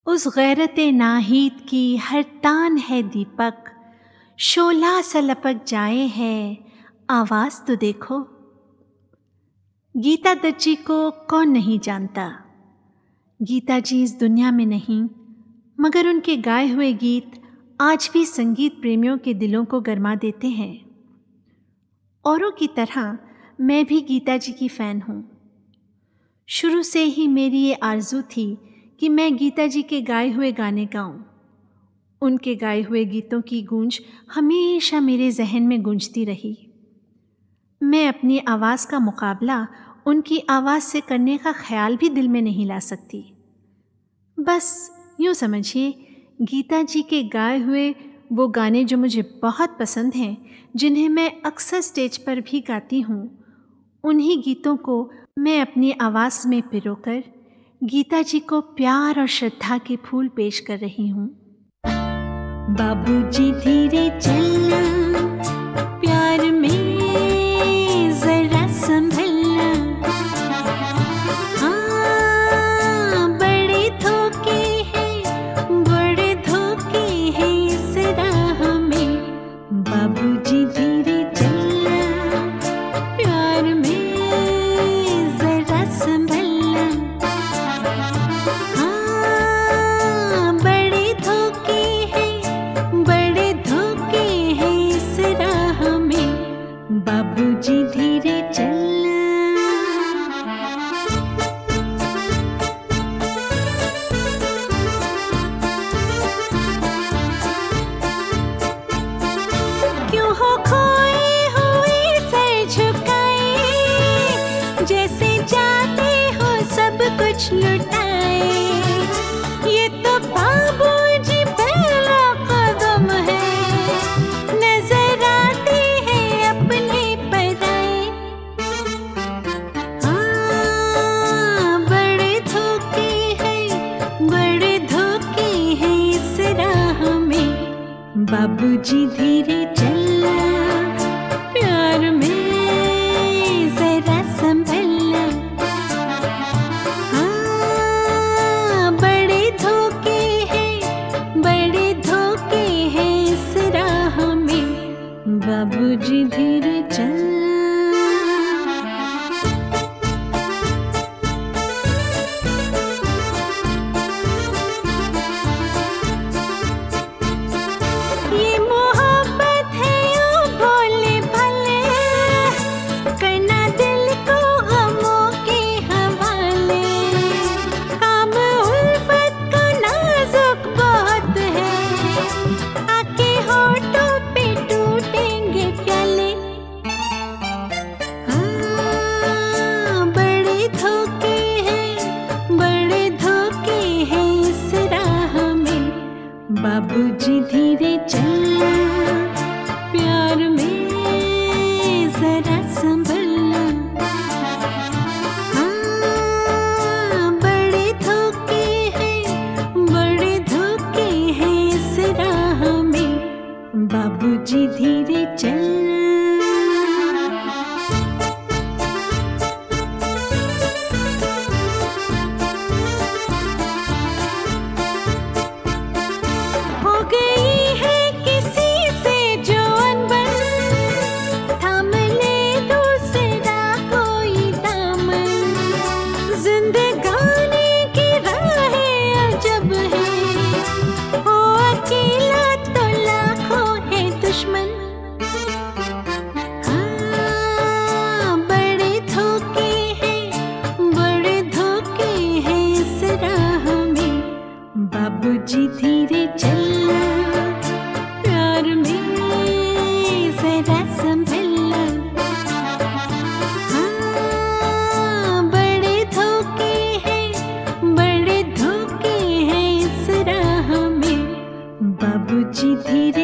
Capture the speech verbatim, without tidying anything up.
उस गैरते नाहीद की हर तान है दीपक, शोला सा लपक जाए है, आवाज़ तो देखो। गीता दत्त जी को कौन नहीं जानता। गीता जी इस दुनिया में नहीं, मगर उनके गाए हुए गीत आज भी संगीत प्रेमियों के दिलों को गरमा देते हैं। औरों की तरह मैं भी गीता जी की फ़ैन हूँ। शुरू से ही मेरी ये आरज़ू थी कि मैं गीता जी के गाए हुए गाने गाऊं। उनके गाए हुए गीतों की गूंज हमेशा मेरे जहन में गूंजती रही। मैं अपनी आवाज़ का मुकाबला उनकी आवाज़ से करने का ख्याल भी दिल में नहीं ला सकती। बस यूँ समझिए, गीता जी के गाए हुए वो गाने जो मुझे बहुत पसंद हैं, जिन्हें मैं अक्सर स्टेज पर भी गाती हूँ, उन्हीं गीतों को मैं अपनी आवाज़ में पिरोकर गीता जी को प्यार और श्रद्धा के फूल पेश कर रही हूँ। बाबूजी धीरे चलना, प्यार में जरा संभलना, हाँ बड़े धोखे हैं, बड़े धोखे हैं इस राह में। बाबूजी धीरे चलना, प्यार में जरा संभलना, बाबूजी धीरे चलना। क्यों हो खोए हुए सर झुकाए, जैसे जाते हो सब कुछ लुटाए। ये तो बाबूजी पहला कदम है, नजर आते हैं अपने पराए। हाँ बड़े धोखे हैं, बड़े धोखे हैं इस राह में। बाबूजी धीरे चलना, प्यार में जरा संभलना, हाँ बड़े धोखे हैं, बड़े धोखे हैं इस राह में। बाबूजी धीरे चलना। ये मोहब्बत है ओ भोले भले, करना दिल को गमों के हवाले। काम उल्फत का नाजुक बहुत है, आके होठों पे टूटेंगे प्याले। हाँ बड़े धोखे हैं, बड़े धोखे हैं इस राह में। बाबूजी धीरे चलना, प्यार में जरा संभलना, हाँ बड़े धोखे हैं, बड़े धोखे हैं इस राह में। बाबूजी धीरे चलना। हो गई है किसी से जो अनबन, थाम ले दूसरा कोई दामन। जिंदगानी की राहें अजब है, हो अकेला तो लाखों है दुश्मन। हाँ बड़े धोखे हैं, बड़े धोखे हैं इस राह में। बाबूजी धीरे चलना, प्यार में जरा संभलना, हाँ बड़े धोखे हैं, बड़े धोखे हैं इस राह में। बाबूजी धीरे